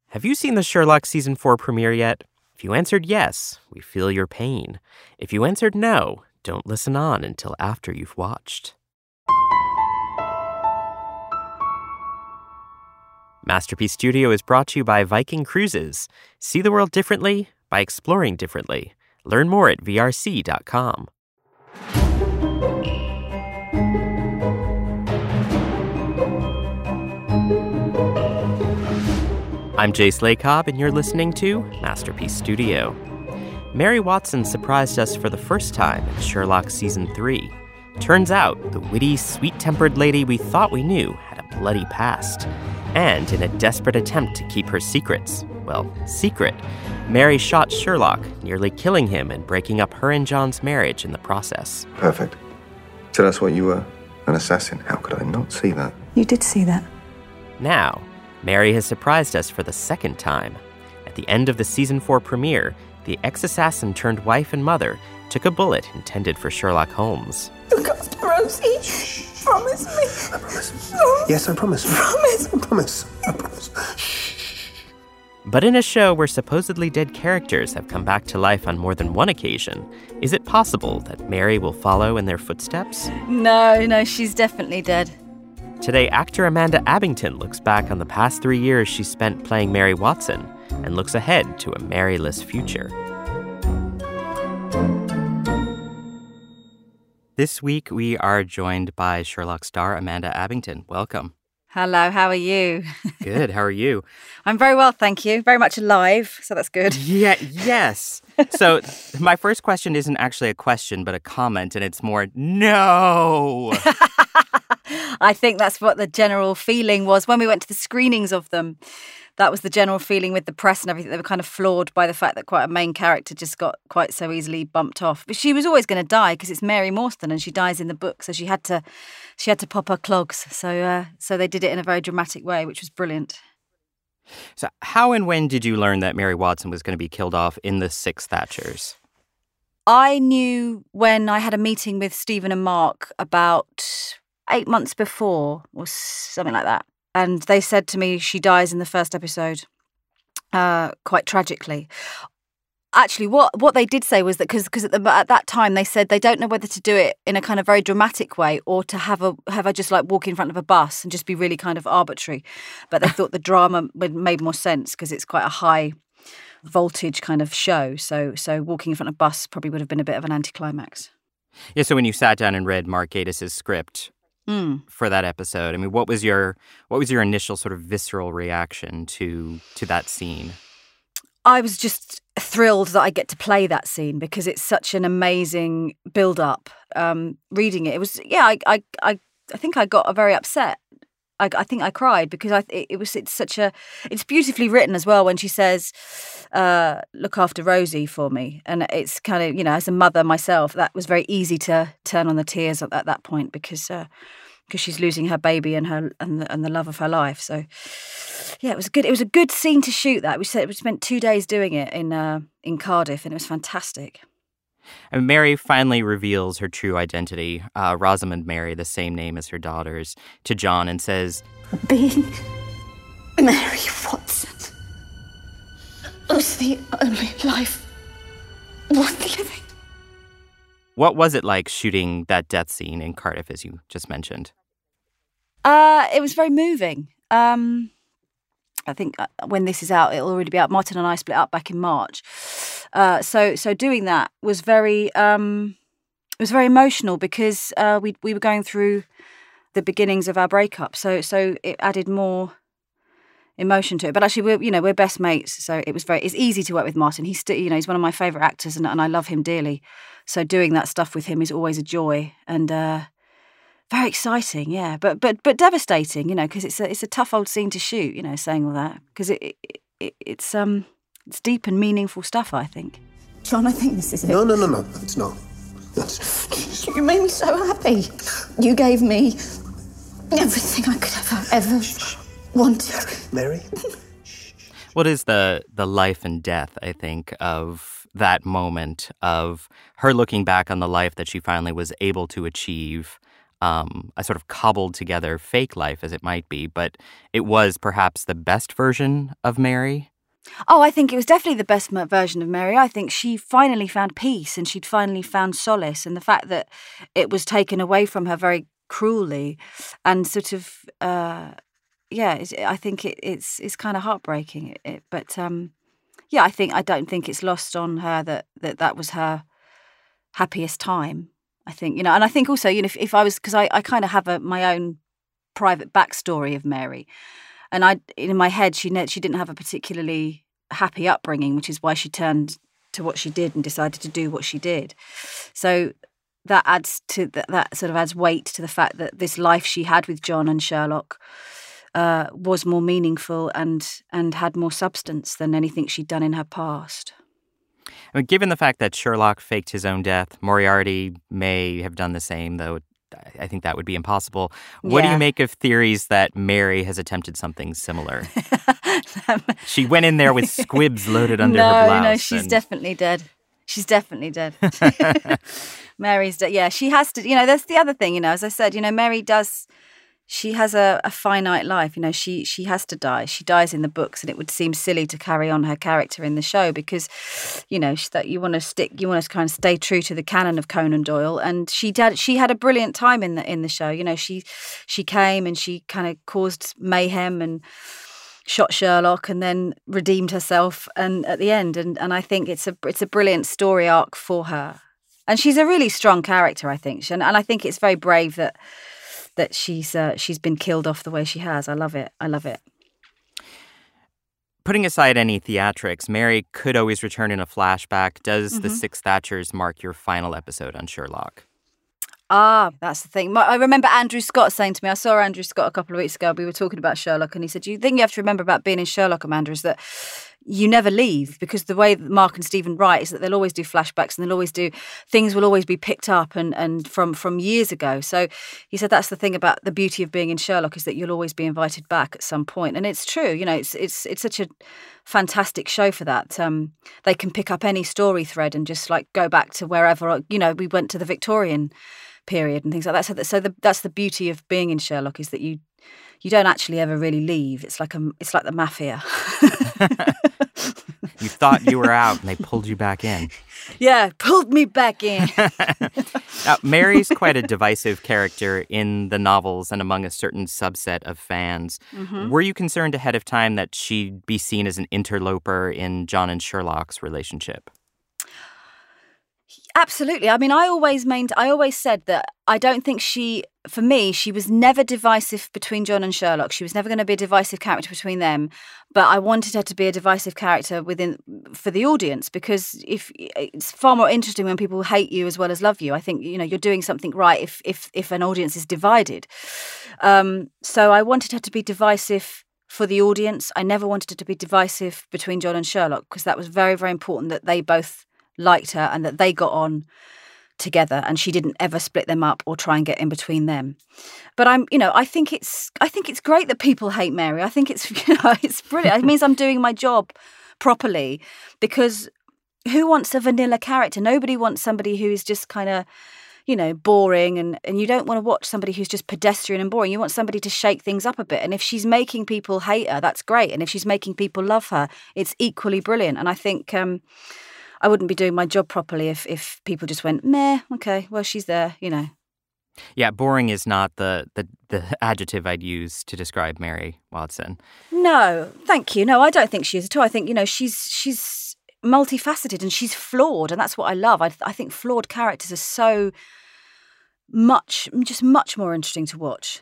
Have you seen the Sherlock Season 4 premiere yet? If you answered yes, we feel your pain. If you answered no, don't listen on until after you've watched. Masterpiece Studio is brought to you by Viking Cruises. See the world differently by exploring differently. Learn more at vrc.com. I'm Jace Lacob, and you're listening to Masterpiece Studio. Mary Watson surprised us for the first time in Sherlock Season 3. Turns out, the witty, sweet-tempered lady we thought we knew had a bloody past. And in a desperate attempt to keep her secret, Mary shot Sherlock, nearly killing him and breaking up her and John's marriage in the process. Perfect. So that's what you were, an assassin. How could I not see that? You did see that. Now, Mary has surprised us for the second time. At the end of the Season 4 premiere, the ex-assassin turned wife and mother took a bullet intended for Sherlock Holmes. Look after Rosie. Shh. Promise me. I promise. No. Yes, I promise. Promise. I promise. I promise. Shh. But in a show where supposedly dead characters have come back to life on more than one occasion, is it possible that Mary will follow in their footsteps? No, she's definitely dead. Today, actor Amanda Abbington looks back on the past 3 years she spent playing Mary Watson and looks ahead to a Mary-less future. This week, we are joined by Sherlock star Amanda Abbington. Welcome. Hello, how are you? Good, how are you? I'm very well, thank you. Very much alive, so that's good. Yes. So my first question isn't actually a question, but a comment, and it's more, no! I think that's what the general feeling was when we went to the screenings of them. That was the general feeling with the press and everything. They were kind of floored by the fact that quite a main character just got quite so easily bumped off. But she was always going to die because it's Mary Morstan and she dies in the book. So she had to pop her clogs. So they did it in a very dramatic way, which was brilliant. So how and when did you learn that Mary Watson was going to be killed off in The Six Thatchers? I knew when I had a meeting with Stephen and Mark about 8 months before or something like that. And they said to me, she dies in the first episode, quite tragically. Actually, what they did say was that because at that time they said they don't know whether to do it in a kind of very dramatic way or to have her just like walk in front of a bus and just be really kind of arbitrary. But they thought the drama made more sense because it's quite a high voltage kind of show. So walking in front of a bus probably would have been a bit of an anticlimax. Yeah. So when you sat down and read Mark Gatiss' script for that episode, I mean, what was your initial sort of visceral reaction to that scene? I was just thrilled that I get to play that scene because it's such an amazing build-up. Reading it, was I think I got very upset. I think I cried because it's beautifully written as well when she says, "Look after Rosie for me," and it's kind of as a mother myself, that was very easy to turn on the tears at that point because she's losing her baby and the love of her life. So yeah, it was a good scene to shoot. That we spent 2 days doing it in Cardiff, and it was fantastic. And Mary finally reveals her true identity, Rosamund Mary, the same name as her daughters, to John and says, Being Mary Watson was the only life worth living. What was it like shooting that death scene in Cardiff, as you just mentioned? It was very moving. I think when this is out, it'll already be out. Martin and I split up back in March. So doing that was very emotional because we were going through the beginnings of our breakup. So it added more emotion to it. But actually, we're best mates, so it's easy to work with Martin. He's still, he's one of my favourite actors, and I love him dearly. So doing that stuff with him is always a joy and very exciting, yeah. But devastating, because it's a tough old scene to shoot. Saying all that because it's deep and meaningful stuff, I think. John, I think this is it. No, it's not. You made me so happy. You gave me everything I could ever wanted. Mary? What is the life and death, I think, of that moment of her looking back on the life that she finally was able to achieve a sort of cobbled together fake life as it might be, but it was perhaps the best version of Mary. Oh, I think it was definitely the best version of Mary. I think she finally found peace and she'd finally found solace. And the fact that it was taken away from her very cruelly and sort of, I think it's kind of heartbreaking. I don't think it's lost on her that was her happiest time. I think, and I think also, if I was, because I kind of have my own private backstory of Mary. And in my head, she didn't have a particularly happy upbringing, which is why she turned to what she did and decided to do what she did. So that adds to that sort of adds weight to the fact that this life she had with John and Sherlock was more meaningful and had more substance than anything she'd done in her past. I mean, given the fact that Sherlock faked his own death, Moriarty may have done the same, though I think that would be impossible. What do you make of theories that Mary has attempted something similar? She went in there with squibs loaded under her blouse. No, she's definitely dead. She's definitely dead. Mary's dead. Yeah, she has to. That's the other thing. As I said, Mary does. She has a finite life. She has to die. She dies in the books, and it would seem silly to carry on her character in the show because, that you want to kind of stay true to the canon of Conan Doyle. And she had a brilliant time in the show. She came and she kind of caused mayhem and shot Sherlock, and then redeemed herself. And at the end, and I think it's a brilliant story arc for her. And she's a really strong character, I think. And I think it's very brave that she's been killed off the way she has. I love it. Putting aside any theatrics, Mary could always return in a flashback. Does The Six Thatchers mark your final episode on Sherlock? That's the thing. I remember Andrew Scott saying to me, I saw Andrew Scott a couple of weeks ago, we were talking about Sherlock, and he said, the thing you have to remember about being in Sherlock, Amanda, is that you never leave, because the way that Mark and Stephen write is that they'll always do flashbacks and things will always be picked up and from years ago. So he said that's the thing about the beauty of being in Sherlock, is that you'll always be invited back at some point. And it's true, it's such a fantastic show for that. They can pick up any story thread and just like go back to wherever, we went to the Victorian period and things like that. So that's the beauty of being in Sherlock, is that you don't actually ever really leave. It's like the mafia. You thought you were out and they pulled you back in. Yeah, pulled me back in. Now, Mary's quite a divisive character in the novels and among a certain subset of fans. Mm-hmm. Were you concerned ahead of time that she'd be seen as an interloper in John and Sherlock's relationship? Absolutely. I mean, I always said that I don't think she was never divisive between John and Sherlock. She was never going to be a divisive character between them. But I wanted her to be a divisive character for the audience, because if it's far more interesting when people hate you as well as love you. I think, you're doing something right if an audience is divided. So I wanted her to be divisive for the audience. I never wanted her to be divisive between John and Sherlock, because that was very, very important that they both liked her and that they got on together, and she didn't ever split them up or try and get in between them. But I think it's great that people hate Mary. I think it's it's brilliant. It means I'm doing my job properly, because who wants a vanilla character? Nobody wants somebody who is just kind of boring, and you don't want to watch somebody who's just pedestrian and boring. You want somebody to shake things up a bit. And if she's making people hate her, that's great. And if she's making people love her, it's equally brilliant. And I think I wouldn't be doing my job properly if people just went, meh, okay, well, she's there, Yeah, boring is not the adjective I'd use to describe Mary Watson. No, thank you. No, I don't think she is at all. I think, she's multifaceted and she's flawed, and that's what I love. I think flawed characters are so much more interesting to watch.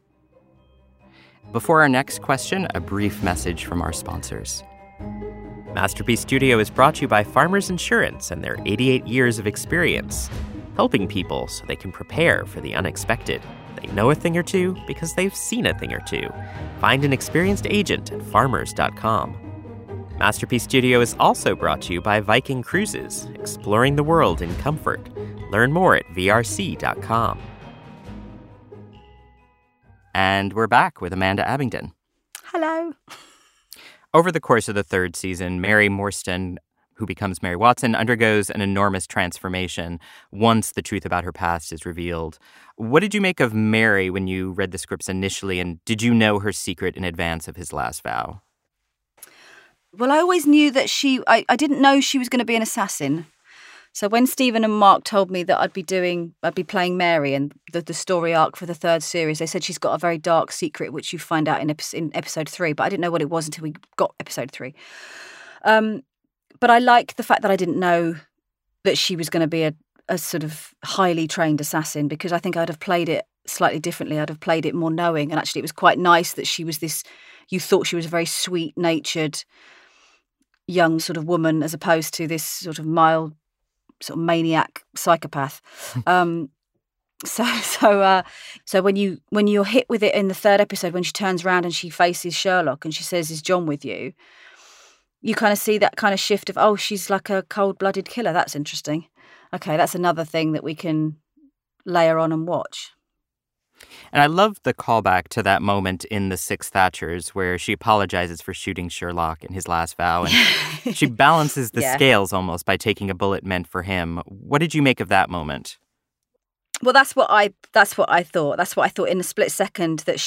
Before our next question, a brief message from our sponsors. Masterpiece Studio is brought to you by Farmers Insurance and their 88 years of experience, helping people so they can prepare for the unexpected. They know a thing or two because they've seen a thing or two. Find an experienced agent at farmers.com. Masterpiece Studio is also brought to you by Viking Cruises, exploring the world in comfort. Learn more at vrc.com. And we're back with Amanda Abingdon. Hello. Over the course of the third season, Mary Morstan who becomes Mary Watson, undergoes an enormous transformation once the truth about her past is revealed. What did you make of Mary when you read the scripts initially, and did you know her secret in advance of his last vow? Well, I always knew that I didn't know she was going to be an assassin. So when Stephen and Mark told me that I'd be playing Mary and the story arc for the third series, they said she's got a very dark secret, which you find out in episode 3, but I didn't know what it was until we got episode 3. But I like the fact that I didn't know that she was going to be a sort of highly trained assassin, because I think I'd have played it slightly differently. I'd have played it more knowing. And actually it was quite nice that she was you thought she was a very sweet-natured young sort of woman, as opposed to this sort of mild sort of maniac psychopath. So when you're hit with it in the third episode, when she turns around and she faces Sherlock and she says, "Is John with you?" You kind of see that kind of shift of, oh, she's like a cold-blooded killer. That's interesting. Okay, that's another thing that we can layer on and watch. And I love the callback to that moment in The Six Thatchers where she apologizes for shooting Sherlock in his last vow. And she balances the scales almost by taking a bullet meant for him. What did you make of that moment? Well, that's what I thought. That's what I thought in a split second, that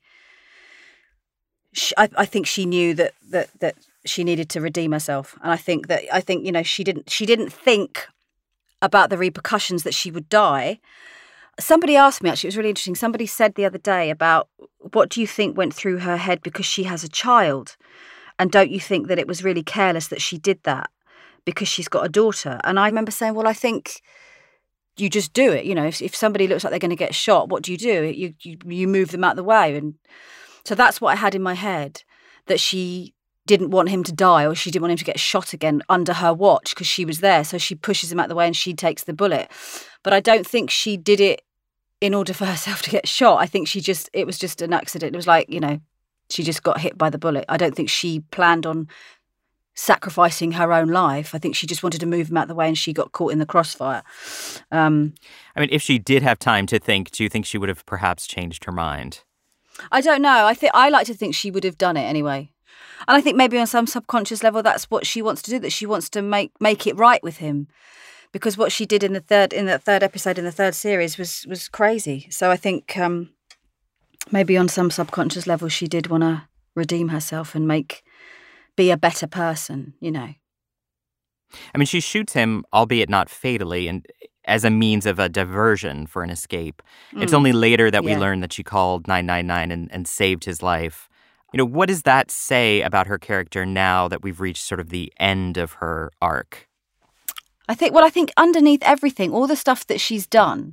I think she knew that she needed to redeem herself. And I think she didn't think about the repercussions that she would die. Somebody asked me, actually, it was really interesting. Somebody said the other day about, what do you think went through her head because she has a child? And don't you think that it was really careless that she did that because she's got a daughter? And I remember saying, well, I think you just do it. You know, if somebody looks like they're going to get shot, what do? You move them out of the way. And so that's what I had in my head, that she didn't want him to die, or she didn't want him to get shot again under her watch because she was there. So she pushes him out of the way and she takes the bullet. But I don't think she did it in order for herself to get shot. I think it was just an accident. It was like, she just got hit by the bullet. I don't think she planned on sacrificing her own life. I think she just wanted to move him out of the way and she got caught in the crossfire. I mean, if she did have time to think, do you think she would have perhaps changed her mind? I don't know. I like to think she would have done it anyway. And I think maybe on some subconscious level, that's what she wants to do, that she wants to make it right with him. Because what she did in that third episode in the third series was crazy. So I think maybe on some subconscious level she did want to redeem herself and be a better person, I mean, she shoots him, albeit not fatally, and as a means of a diversion for an escape. It's only later that we learn that she called 999 and saved his life. What does that say about her character now that we've reached sort of the end of her arc? I think underneath everything, all the stuff that she's done,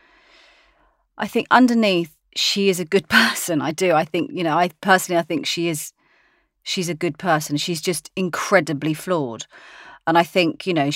I think underneath she is a good person. I do. I think, I think she's a good person. She's just incredibly flawed. And I think, I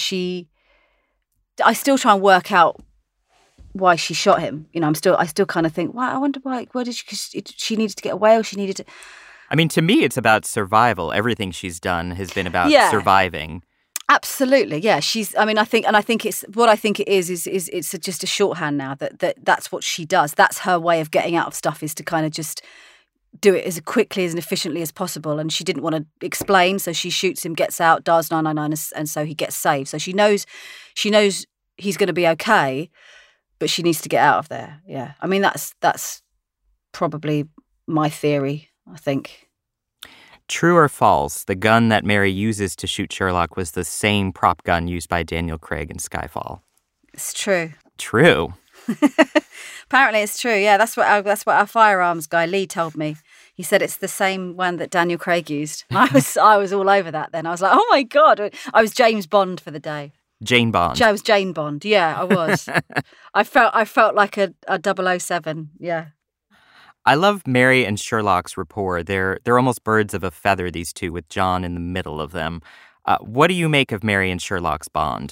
still try and work out why she shot him. I still kind of think, wow, I wonder why did she needed to get away, or she needed to. I mean, to me, it's about survival. Everything she's done has been about surviving. Absolutely, yeah. I think it's what I think it is it's just a shorthand now that's what she does. That's her way of getting out of stuff, is to kind of just do it as quickly and efficiently as possible. And she didn't want to explain, so she shoots him, gets out, dials 999, and so he gets saved. So she knows he's going to be okay, but she needs to get out of there. Yeah, I mean that's probably my theory, I think. True or false, the gun that Mary uses to shoot Sherlock was the same prop gun used by Daniel Craig in Skyfall? It's true. True. Apparently it's true, yeah. That's what our firearms guy, Lee, told me. He said it's the same one that Daniel Craig used. I was all over that then. I was like, oh my God. I was James Bond for the day. Jane Bond. I was Jane Bond, yeah, I was. I felt like a 007, yeah. I love Mary and Sherlock's rapport. They're almost birds of a feather, these two, with John in the middle of them. What do you make of Mary and Sherlock's bond?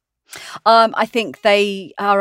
I think they are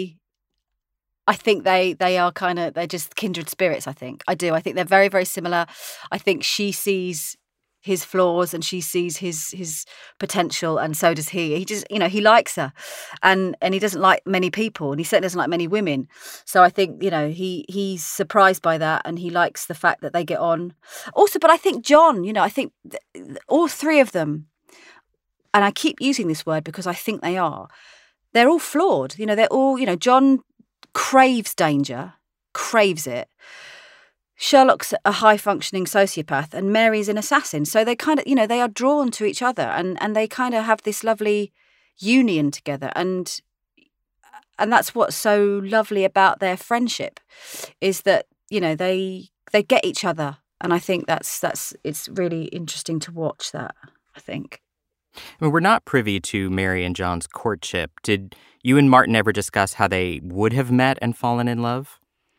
they're just kindred spirits, I think. I do. I think they're very, very similar. I think she sees his flaws and she sees his potential, and so does he. He just, he likes her, and he doesn't like many people, and he certainly doesn't like many women. So I think, he's surprised by that, and he likes the fact that they get on. Also, but I think John, I think all three of them and I keep using this word because I think they are, they're all flawed. They're all, John craves danger, craves it. Sherlock's a high-functioning sociopath and Mary's an assassin. So they kind of, they are drawn to each other and they kind of have this lovely union together. And that's what's so lovely about their friendship is that, they get each other. And I think it's really interesting to watch that, I think. I mean, we're not privy to Mary and John's courtship. Did you and Martin ever discuss how they would have met and fallen in love?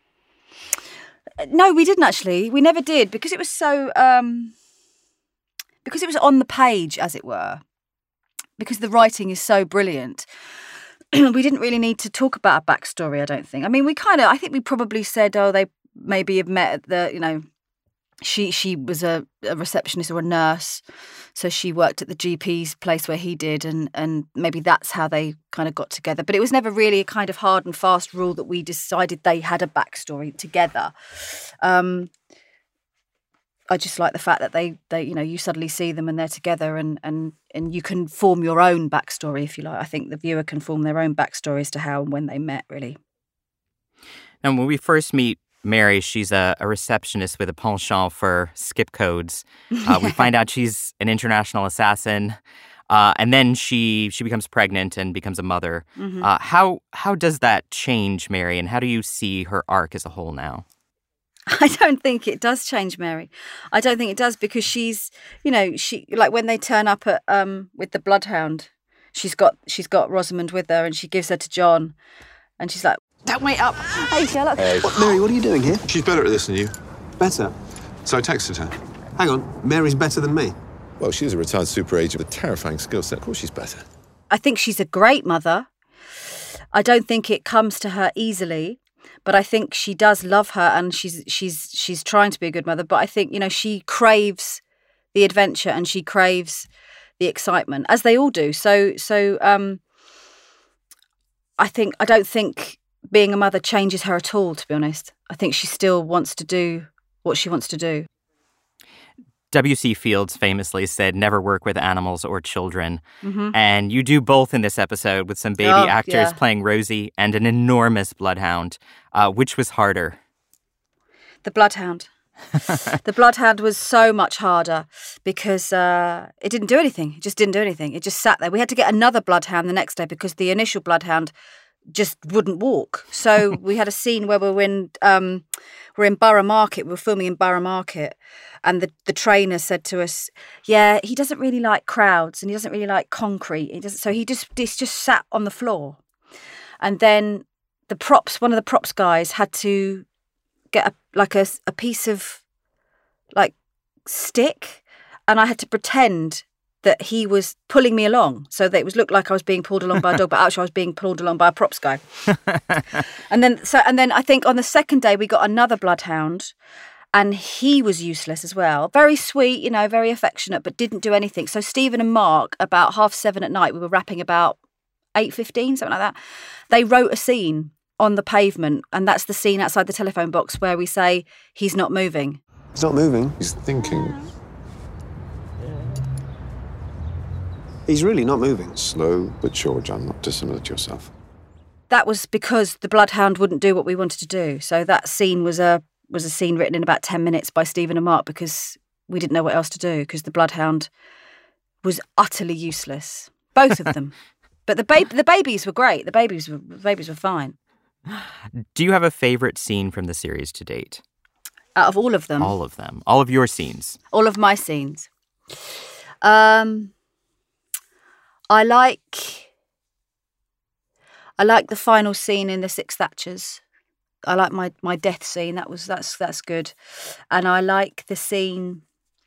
No, we didn't actually. We never did because it was so... because it was on the page, as it were. Because the writing is so brilliant. We didn't really need to talk about a backstory, I don't think. I mean, I think we probably said, oh, they maybe have met at the, she was a receptionist or a nurse. So she worked at the GP's place where he did, and maybe that's how they kind of got together. But it was never really a kind of hard and fast rule that we decided they had a backstory together. I just like the fact that they you suddenly see them and they're together, and you can form your own backstory if you like. I think the viewer can form their own backstory as to how and when they met, really. And when we first meet Mary, she's a receptionist with a penchant for skip codes. We find out she's an international assassin, and then she becomes pregnant and becomes a mother. Mm-hmm. How does that change Mary, and how do you see her arc as a whole now? I don't think it does change Mary. I don't think it does because she's, she like when they turn up at with the bloodhound, she's got Rosamund with her and she gives her to John, and she's like, "Don't wait up." Hey, Sherlock. Hey. Mary, what are you doing here? She's better at this than you. Better? So I texted her. Hang on, Mary's better than me. Well, she's a retired super agent with a terrifying skill set. Of course she's better. I think she's a great mother. I don't think it comes to her easily, but I think she does love her and she's trying to be a good mother. But I think, she craves the adventure and she craves the excitement, as they all do. So I don't think being a mother changes her at all, to be honest. I think she still wants to do what she wants to do. W.C. Fields famously said, never work with animals or children. Mm-hmm. And you do both in this episode with some baby actors playing Rosie and an enormous bloodhound. Which was harder? The bloodhound. The bloodhound was so much harder because it didn't do anything. It just didn't do anything. It just sat there. We had to get another bloodhound the next day because the initial bloodhound just wouldn't walk. So we had a scene where we're in Borough Market. We were filming in Borough Market, and the trainer said to us, "Yeah, he doesn't really like crowds, and he doesn't really like concrete. So he just sat on the floor." And then one of the props guys had to get a piece of stick, and I had to pretend that he was pulling me along so that it looked like I was being pulled along by a dog, but actually I was being pulled along by a props guy. And then I think on the second day we got another bloodhound, and he was useless as well. Very sweet, very affectionate, but didn't do anything. So Stephen and Mark, about 7:30 at night, we were wrapping about 8:15, something like that. They wrote a scene on the pavement, and that's the scene outside the telephone box where we say, "He's not moving." He's not moving. He's thinking. He's really not moving. Slow but sure, John, not dissimilar to yourself. That was because the bloodhound wouldn't do what we wanted to do. So that scene was a scene written in about 10 minutes by Stephen and Mark because we didn't know what else to do because the bloodhound was utterly useless. Both of them. But the babies were great. The babies were fine. Do you have a favourite scene from the series to date? Out of all of them? All of them. All of your scenes. All of my scenes. I like the final scene in The Six Thatchers. I like my death scene. That's good. And I like the scene.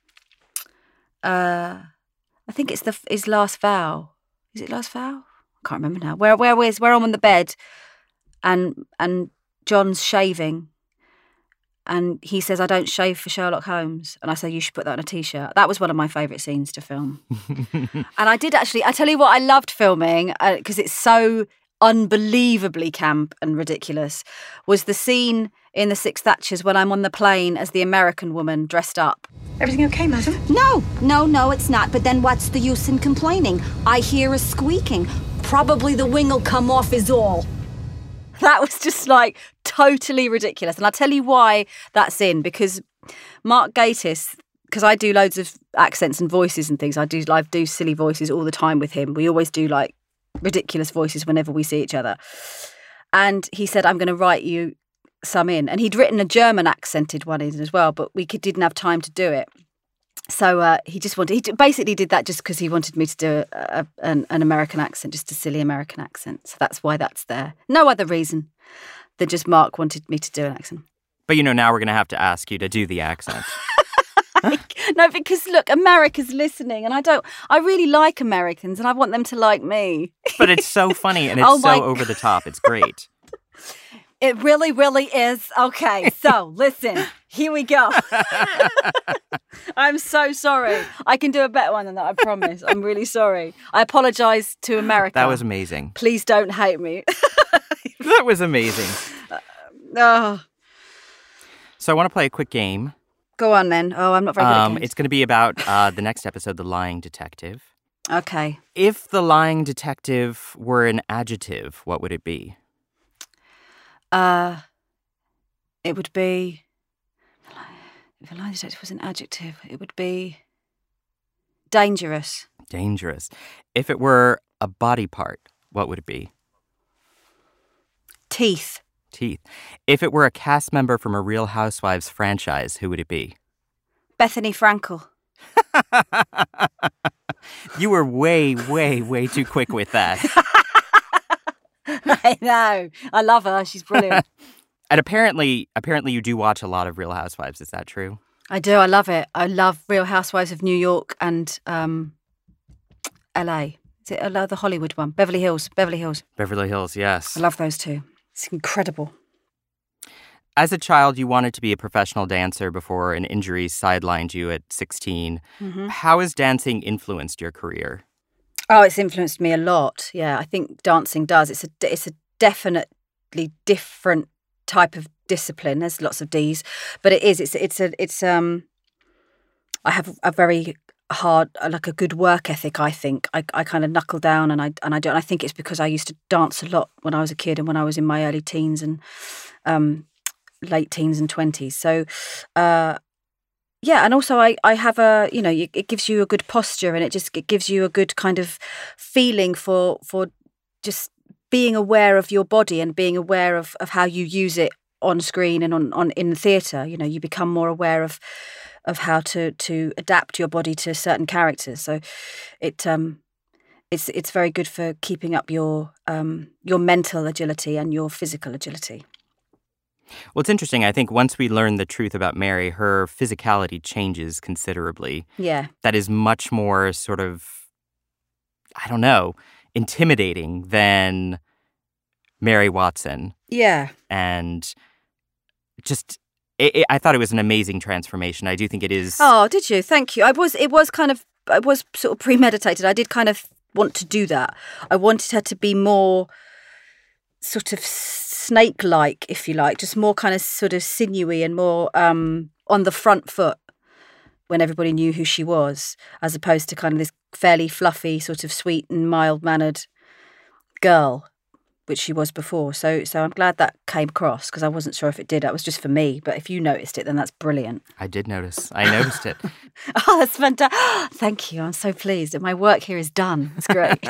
I think it's his last vow. Is it last vow? I can't remember now. Where I'm on the bed, and John's shaving, and he says, "I don't shave for Sherlock Holmes," and I say, "You should put that on a T-shirt." That was one of my favourite scenes to film. And I did actually. I tell you what, I loved filming because it's so unbelievably camp and ridiculous. Was the scene in The Six Thatchers when I'm on the plane as the American woman dressed up. Everything okay, madam? No, it's not. But then what's the use in complaining? I hear a squeaking. Probably the wing will come off is all. That was just like totally ridiculous. And I'll tell you why that's in, because Mark Gatiss, because I do loads of accents and voices and things. I do silly voices all the time with him. We always do like ridiculous voices whenever we see each other. And he said, I'm going to write you some in. And he'd written a German accented one in as well, but we didn't have time to do it. So he basically did that just because he wanted me to do an American accent, just a silly American accent. So that's why that's there. No other reason than just Mark wanted me to do an accent. But, now we're going to have to ask you to do the accent. No, because look, America's listening and I really like Americans and I want them to like me. But it's so funny and it's over the top. It's great. It really, really is. Okay, so listen, here we go. I'm so sorry. I can do a better one than that, I promise. I'm really sorry. I apologise to America. That was amazing. Please don't hate me. That was amazing. Oh. So I want to play a quick game. Go on then. Oh, I'm not very good at games. It's going to be about the next episode, The Lying Detective. Okay. If the lying detective were an adjective, what would it be? It would be, if a lying detective was an adjective, it would be dangerous. Dangerous. If it were a body part, what would it be? Teeth. Teeth. If it were a cast member from a Real Housewives franchise, who would it be? Bethany Frankel. You were way, way, way too quick with that. I know. I love her. She's brilliant. And apparently you do watch a lot of Real Housewives. Is that true? I do. I love it. I love Real Housewives of New York and LA. Is it the Hollywood one? Beverly Hills. Beverly Hills, yes. I love those two. It's incredible. As a child, you wanted to be a professional dancer before an injury sidelined you at 16. Mm-hmm. How has dancing influenced your career? Oh, it's influenced me a lot. Yeah, I think dancing does. It's a definitely different type of discipline. There's lots of D's, but it is. It's I have a very hard, like a good work ethic. I think I kind of knuckle down and I don't. I think it's because I used to dance a lot when I was a kid and when I was in my early teens and late teens and 20s. So. Yeah, and also I have it gives you a good posture and it gives you a good kind of feeling for just being aware of your body and being aware of how you use it on screen and on in the theatre. You become more aware of how to adapt your body to certain characters. So it's very good for keeping up your mental agility and your physical agility. Well, it's interesting. I think once we learn the truth about Mary, her physicality changes considerably. Yeah. That is much more sort of, I don't know, intimidating than Mary Watson. Yeah. And just, I thought it was an amazing transformation. I do think it is. Oh, did you? Thank you. It was sort of premeditated. I did kind of want to do that. I wanted her to be more sort of snake-like, if you like, just more kind of sort of sinewy and more on the front foot when everybody knew who she was, as opposed to kind of this fairly fluffy, sort of sweet and mild-mannered girl, which she was before. So I'm glad that came across because I wasn't sure if it did. That was just for me. But if you noticed it, then that's brilliant. I did notice. I noticed it. Oh, that's fantastic. Thank you. I'm so pleased. My work here is done. It's great.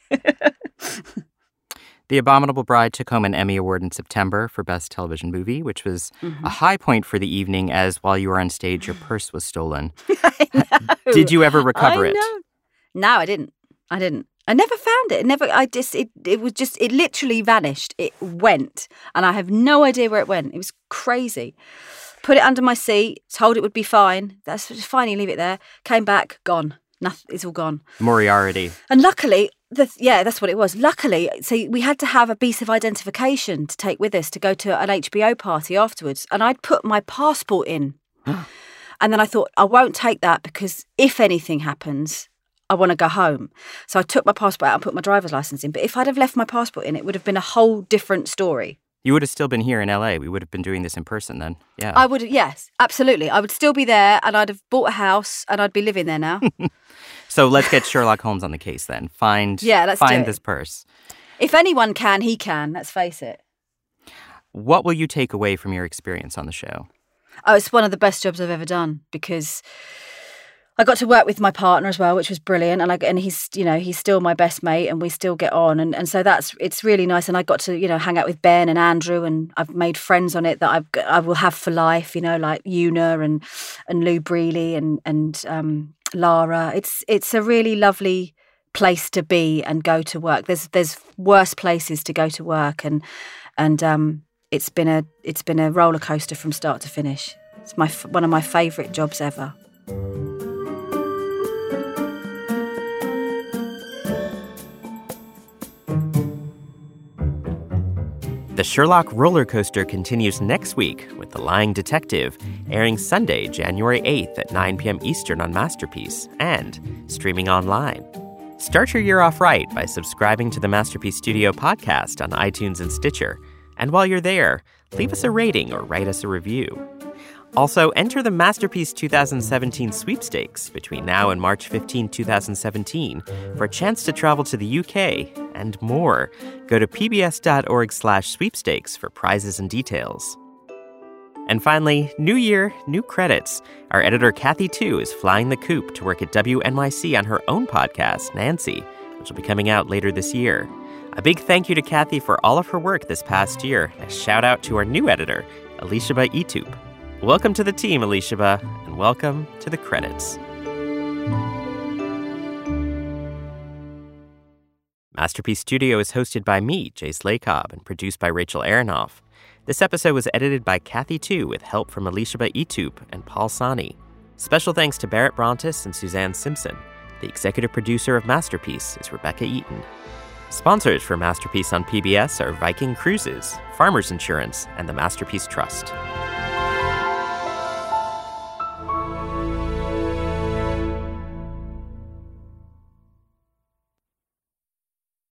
The Abominable Bride took home an Emmy Award in September for Best Television Movie, which was a high point for the evening as while you were on stage, your purse was stolen. I know. Did you ever recover it? No, I didn't. I never found it. It literally vanished. It went. And I have no idea where it went. It was crazy. Put it under my seat, told it would be fine. That's fine, you leave it there. Came back, gone. Nothing, it's all gone. Moriarty. And luckily, that's what it was. Luckily, so we had to have a piece of identification to take with us to go to an HBO party afterwards. And I'd put my passport in. And then I thought, I won't take that because if anything happens, I want to go home. So I took my passport out and put my driver's license in. But if I'd have left my passport in, it would have been a whole different story. You would have still been here in LA. We would have been doing this in person then. Yeah. I would, yes, absolutely. I would still be there, and I'd have bought a house, and I'd be living there now. So let's get Sherlock Holmes on the case then. Find this purse. If anyone can, he can, let's face it. What will you take away from your experience on the show? Oh, it's one of the best jobs I've ever done because I got to work with my partner as well, which was brilliant. And he's, he's still my best mate, and we still get on. And so it's really nice. And I got to, hang out with Ben and Andrew, and I've made friends on it that I will have for life, like Una and Lou Brealey and Lara. It's a really lovely place to be and go to work. There's worse places to go to work, and it's been a roller coaster from start to finish. It's one of my favourite jobs ever. The Sherlock roller coaster continues next week with The Lying Detective, airing Sunday, January 8th at 9 p.m. Eastern on Masterpiece and streaming online. Start your year off right by subscribing to the Masterpiece Studio podcast on iTunes and Stitcher. And while you're there, leave us a rating or write us a review. Also, enter the Masterpiece 2017 sweepstakes between now and March 15, 2017 for a chance to travel to the UK and more. Go to pbs.org/sweepstakes for prizes and details. And finally, new year, new credits. Our editor, Kathy Tu, is flying the coop to work at WNYC on her own podcast, Nancy, which will be coming out later this year. A big thank you to Kathy for all of her work this past year. A shout out to our new editor, Elishaba Itup. Welcome to the team, Elishaba, and welcome to the credits. Masterpiece Studio is hosted by me, Jace Lacob, and produced by Rachel Aronoff. This episode was edited by Kathy Tu with help from Elishaba Itup and Paul Sani. Special thanks to Barrett Brontes and Suzanne Simpson. The executive producer of Masterpiece is Rebecca Eaton. Sponsors for Masterpiece on PBS are Viking Cruises, Farmers Insurance, and the Masterpiece Trust.